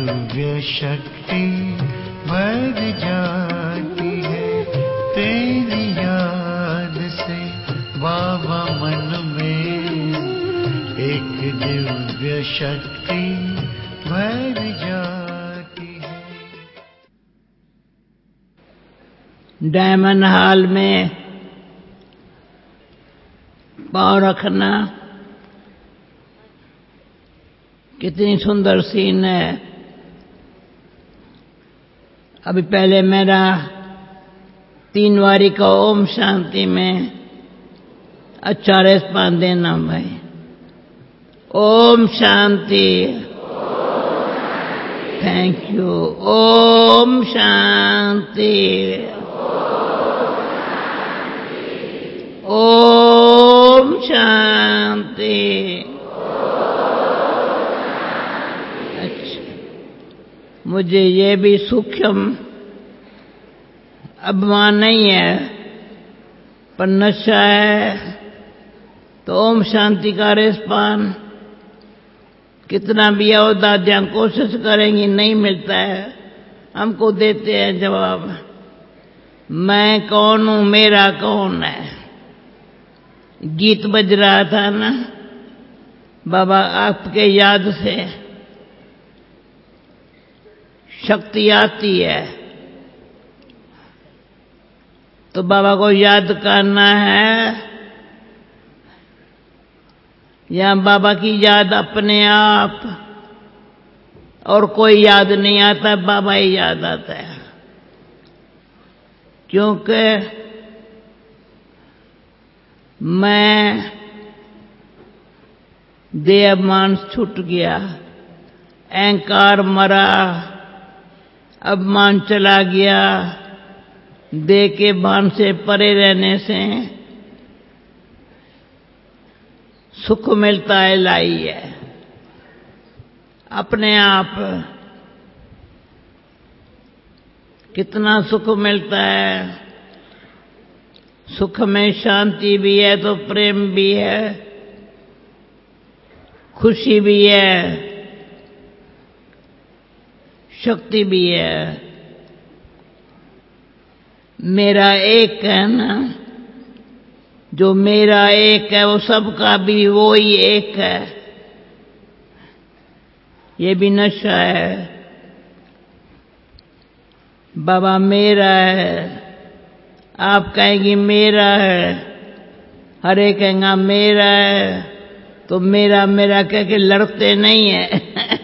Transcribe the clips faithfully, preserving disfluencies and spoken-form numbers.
दिव्य शक्ति भर जाती है तेरी याद से बाबा मन में एक दिव्य शक्ति भर जाती है। डायमंड हॉल में पाँव रखना कितनी सुंदर सीन है। अभी पहले मेरा तीन बारी का ओम शांति में अच्छा रेस्पॉन्स देना भाई। ओम शांति, थैंक यू। ओम शांति, ओम शांति। अच्छा, मुझे ये भी सूक्ष्म अभिमान नहीं है पर नशा है तो ओम शांति का रेस्पॉन्स कितना भी अवदाद्या कोशिश करेंगी नहीं मिलता है। हमको देते हैं जवाब, मैं कौन हूं, मेरा कौन है। गीत बज रहा था ना बाबा, आपके याद से शक्ति आती है तो बाबा को याद करना है या बाबा की याद अपने आप, और कोई याद नहीं आता, बाबा ही याद आता है। क्योंकि मैं देह अभिमान छूट गया, अहंकार मरा, अभिमान चला गया। देह के भान से परे रहने से सुख मिलता है, लाई है अपने आप। कितना सुख मिलता है। सुख में शांति भी है तो प्रेम भी है, खुशी भी है, शक्ति भी है। मेरा एक है ना, जो मेरा एक है वो सबका भी वो ही एक है। ये भी नशा है। बाबा मेरा है, आप कहेंगी मेरा है, हरे कहेंगा मेरा है, तो मेरा मेरा कह के लड़ते नहीं है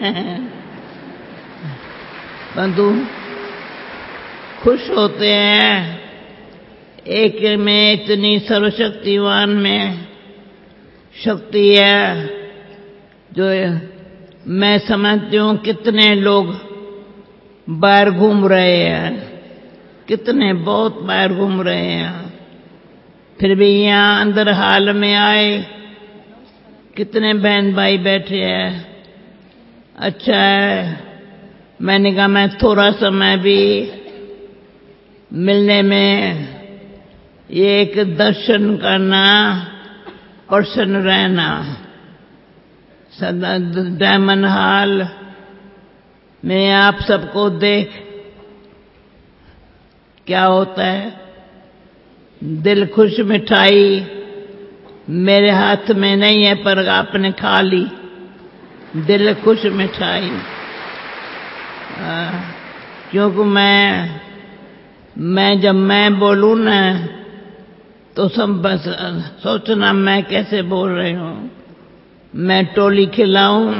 परंतु खुश होते हैं। एक में इतनी सर्वशक्तिवान में शक्ति है जो मैं समझती हूँ कितने लोग बाहर घूम रहे हैं, कितने बहुत बाहर घूम रहे हैं, फिर भी यहाँ अंदर हाल में आए कितने बहन भाई बैठे हैं। अच्छा है, मैंने कहा मैं थोड़ा समय भी मिलने में ये एक दर्शन करना, प्रसन्न रहना। सदा डायमंड हॉल में आप सबको देख क्या होता है, दिल खुश। मिठाई मेरे हाथ में नहीं है पर आपने खा ली, दिल खुश मिठाई। क्योंकि मैं मैं जब मैं बोलूं ना तो सब बस सोचना मैं कैसे बोल रही हूं। मैं टोली खिलाऊं,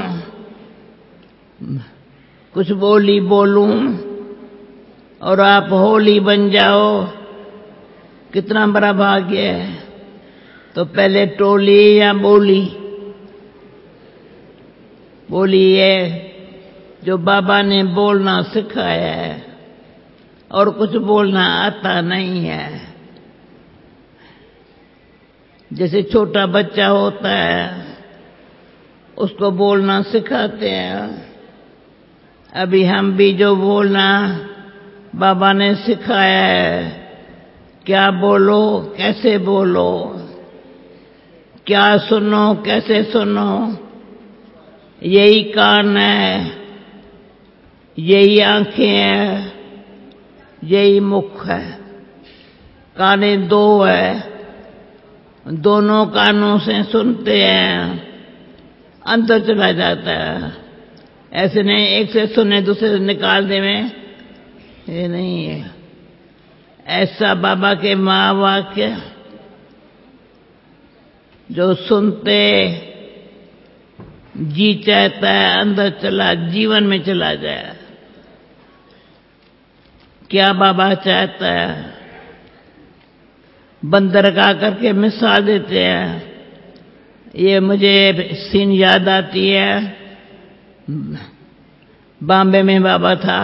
कुछ बोली बोलूं और आप होली बन जाओ, कितना बड़ा भाग्य है। तो पहले टोली या बोली, बोली है जो बाबा ने बोलना सिखाया है, और कुछ बोलना आता नहीं है। जैसे छोटा बच्चा होता है उसको बोलना सिखाते हैं, अभी हम भी जो बोलना बाबा ने सिखाया है, क्या बोलो, कैसे बोलो, क्या सुनो, कैसे सुनो, यही कान है। यही आंखें हैं, यही मुख है, काने दो है, दोनों कानों से सुनते हैं, अंदर चला जाता है। ऐसे नहीं एक से सुने दूसरे से निकाल दे में, ये नहीं है। ऐसा बाबा के महावाक्य जो सुनते जी चाहता है अंदर चला, जीवन में चला जाए। क्या बाबा चाहता है? बंदर का करके मिसाल देते हैं। ये मुझे सीन याद आती है, बॉम्बे में बाबा था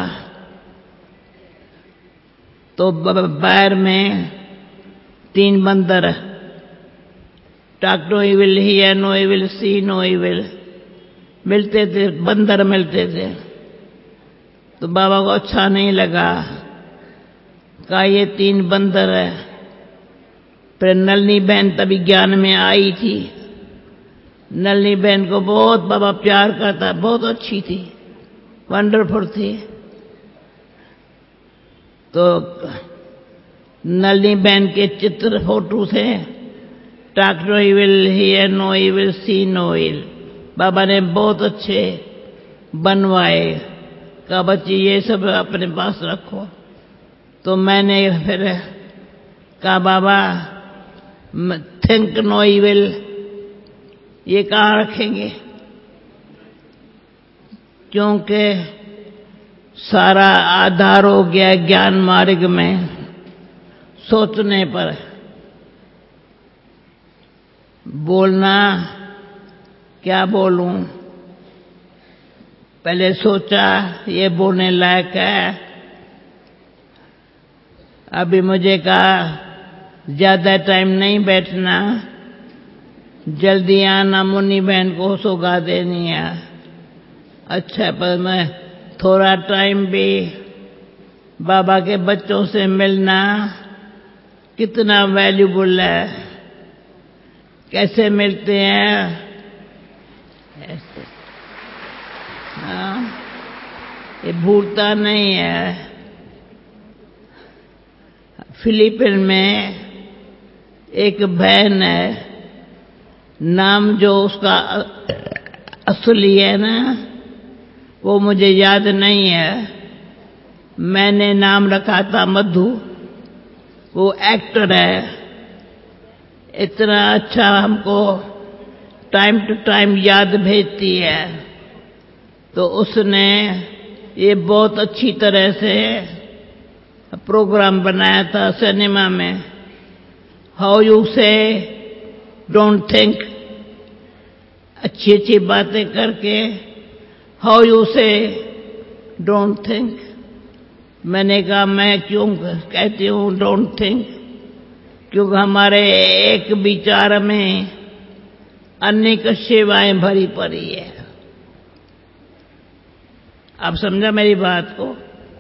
तो बाहर में तीन बंदर, talk no evil, hear no evil, see no evil, मिलते थे, बंदर मिलते थे। तो बाबा को अच्छा नहीं लगा, कहा ये तीन बंदर है। फिर नलनी बहन तभी ज्ञान में आई थी। नलनी बहन को बहुत बाबा प्यार करता, बहुत अच्छी थी, वंडरफुल थी। तो नलनी बहन के चित्र फोटो थे, talk no evil, hear no evil, see no evil. बाबा ने बहुत अच्छे बनवाए। कहा बच्ची ये सब अपने पास रखो। तो मैंने फिर कहा बाबा थिंक नो इविल, ये कहाँ रखेंगे? क्योंकि सारा आधार हो गया ज्ञान मार्ग में सोचने पर। बोलना क्या बोलूं, पहले सोचा ये बोलने लायक है। अभी मुझे कहा ज्यादा टाइम नहीं बैठना, जल्दी आना, मुन्नी बहन को सौगात देनी है। अच्छा, पर मैं थोड़ा टाइम भी बाबा के बच्चों से मिलना कितना वैल्यूबल है। कैसे मिलते हैं? ऐसे, हाँ, ये भूलता नहीं है। फिलीपीन में एक बहन है, नाम जो उसका असली है ना वो मुझे याद नहीं है। मैंने नाम रखा था मधु। वो एक्टर है, इतना अच्छा हमको टाइम टू टाइम याद भेजती है। तो उसने ये बहुत अच्छी तरह से प्रोग्राम बनाया था सिनेमा में, how you say don't think, अच्छी अच्छी बातें करके how you say don't think. मैंने कहा मैं क्यों कहती हूँ डोंट थिंक, क्योंकि हमारे एक विचार में अनेक सेवाएं भरी पड़ी है। आप समझा मेरी बात को?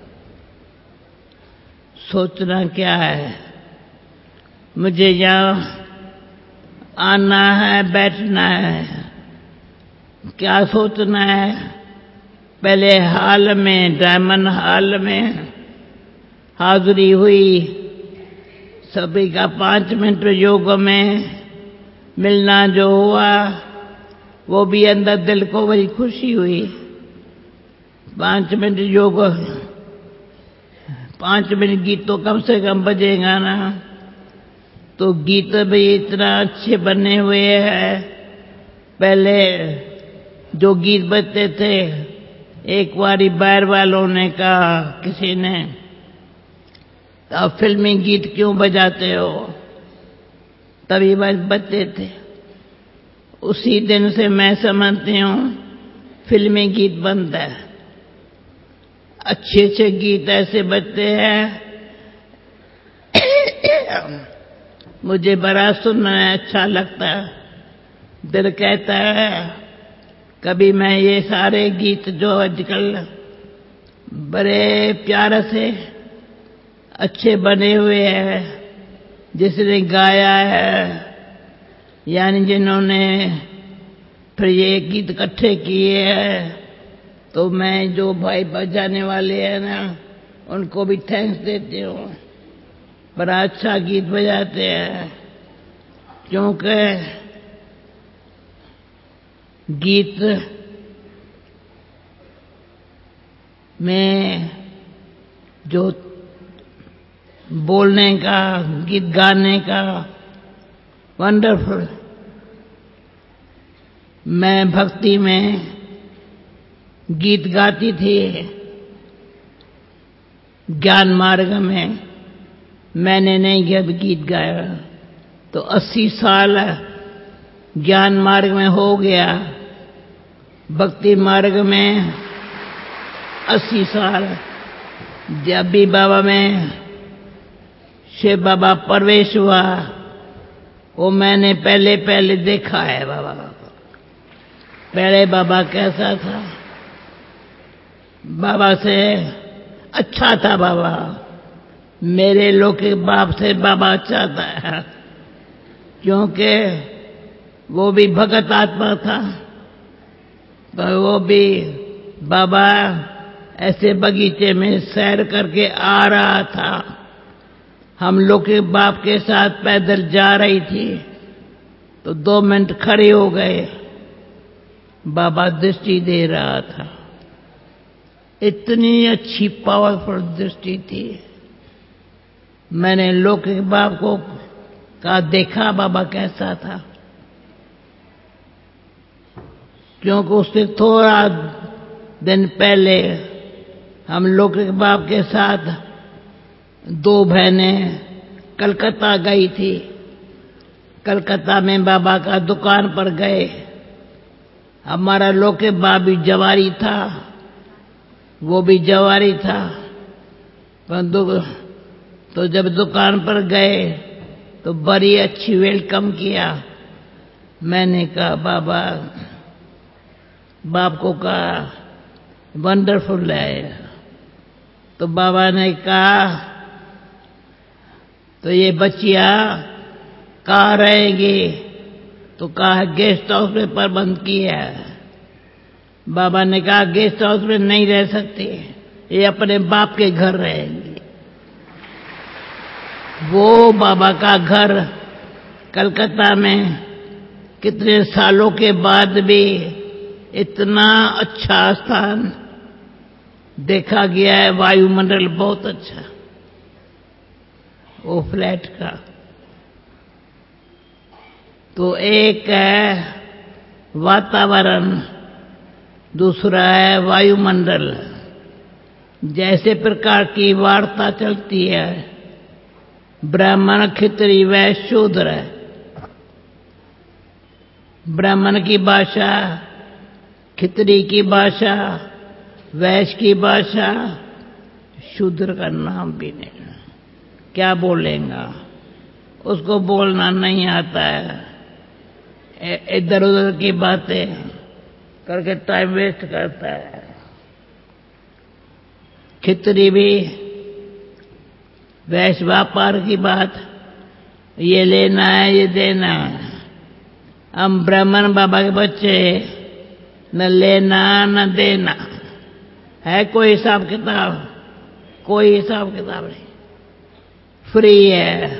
सोचना क्या है, मुझे यहाँ आना है, बैठना है, क्या सोचना है? पहले हाल में, डायमंड हाल में हाजिरी हुई, सभी का पांच मिनट योग में मिलना जो हुआ, वो भी अंदर दिल को बड़ी खुशी हुई। पांच मिनट योग, पांच मिनट गीत तो कम से कम बजेगा ना। तो गीत भी इतना अच्छे बने हुए हैं। पहले जो गीत बजते थे, एक बारी बाहर वालों ने कहा किसी ने, आप फिल्मी गीत क्यों बजाते हो? तभी बजते थे। उसी दिन से मैं समझती हूँ फिल्मी गीत बनता है। अच्छे अच्छे गीत ऐसे बजते हैं, मुझे बड़ा सुनना अच्छा लगता है। दिल कहता है कभी मैं ये सारे गीत जो आजकल बड़े प्यार से अच्छे बने हुए हैं, जिसने गाया है यानी जिन्होंने फिर ये गीत इकट्ठे किए हैं, तो मैं जो भाई बजाने वाले हैं ना उनको भी थैंक्स देती हूँ। बड़ा अच्छा गीत बजाते हैं, क्योंकि गीत में जो बोलने का, गीत गाने का वंडरफुल। मैं भक्ति में गीत गाती थी, ज्ञान मार्ग में मैंने नहीं जब गीत गाया तो अस्सी साल ज्ञान मार्ग में हो गया, भक्ति मार्ग में अस्सी साल। जब भी बाबा में शिव बाबा प्रवेश हुआ वो मैंने पहले पहले देखा है। बाबा पहले बाबा कैसा था, बाबा से अच्छा था बाबा, मेरे लौकिक बाप से बाबा अच्छा था, क्योंकि वो भी भगत आत्मा था। पर वो भी बाबा ऐसे बगीचे में सैर करके आ रहा था, हम लोग के बाप के साथ पैदल जा रही थी तो दो मिनट खड़े हो गए, बाबा दृष्टि दे रहा था। इतनी अच्छी पावरफुल दृष्टि थी। मैंने लौकिक बाप को कहा देखा बाबा कैसा था, क्योंकि उससे थोड़ा दिन पहले हम लौकिक बाप के साथ दो बहनें कलकत्ता गई थी। कलकत्ता में बाबा का दुकान पर गए, हमारा लौकिक बाप भी जवारी था, वो भी जवारी था। तो जब दुकान पर गए तो बड़ी अच्छी वेलकम किया। मैंने कहा बाबा, बाप को कहा वंडरफुल है। तो बाबा ने कहा तो ये बच्चियां कहाँ रहेंगी? तो कहा गेस्ट हाउस में प्रबंध किया है। बाबा ने कहा गेस्ट हाउस में नहीं रह सकती, ये अपने बाप के घर रहेंगी। वो बाबा का घर कलकत्ता में कितने सालों के बाद भी इतना अच्छा स्थान देखा गया है, वायुमंडल बहुत अच्छा, वो फ्लैट का। तो एक है वातावरण, दूसरा है वायुमंडल। जैसे प्रकार की वार्ता चलती है, ब्राह्मण क्षत्रिय वैश्य शूद्र, ब्राह्मण की भाषा, क्षत्रिय की भाषा, वैश्य की भाषा, शूद्र का नाम भी नहीं, क्या बोलेगा, उसको बोलना नहीं आता है, इधर उधर की बातें करके टाइम वेस्ट करता है। क्षत्रिय भी वैश्य व्यापार की बात, ये लेना है ये देना है। हम ब्राह्मण बाबा के बच्चे, न लेना न देना है, कोई हिसाब किताब, कोई हिसाब किताब नहीं, फ्री है।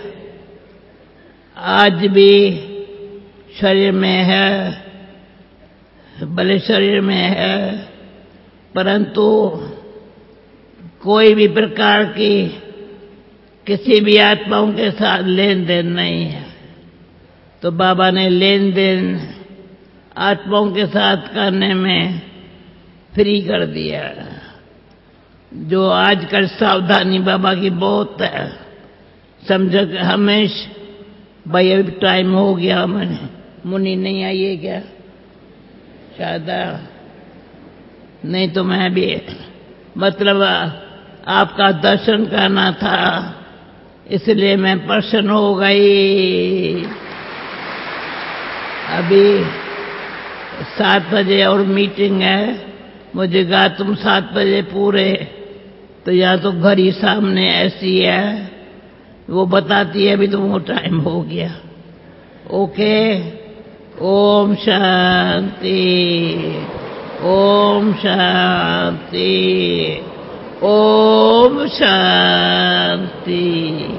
आज भी शरीर में है, भले शरीर में है, परंतु कोई भी प्रकार की किसी भी आत्माओं के साथ लेन देन नहीं है। तो बाबा ने लेन देन आत्माओं के साथ करने में फ्री कर दिया। जो आजकल सावधानी बाबा की बहुत है, समझो कि हमेशा भाई अभी टाइम हो गया, मैंने मुनि नहीं आई है क्या? शायद नहीं तो मैं भी, मतलब आपका दर्शन करना था इसलिए मैं प्रसन्न हो गई। अभी सात बजे और मीटिंग है, मुझे कहा तुम सात बजे पूरे, तो यहाँ तो घर ही सामने ऐसी है, वो बताती है अभी तो वो टाइम हो गया। ओके, ओम शांति। ओम शांति, ओम शांति।